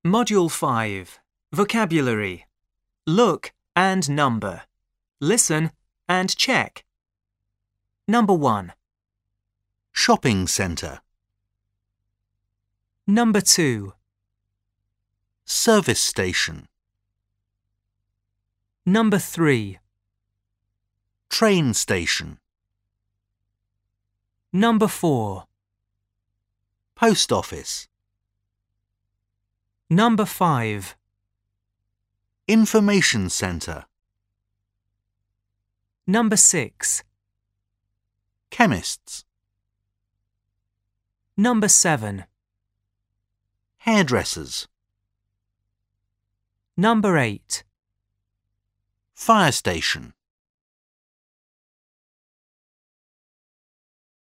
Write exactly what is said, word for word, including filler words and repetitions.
Module five. Vocabulary. Look and number. Listen and check. Number one. Shopping centre. Number two. Service station. Number three. Train station. Number four. Post office. Number five. Information centre. Number six. Chemists. Number seven. Hairdressers. Number eight. Fire station.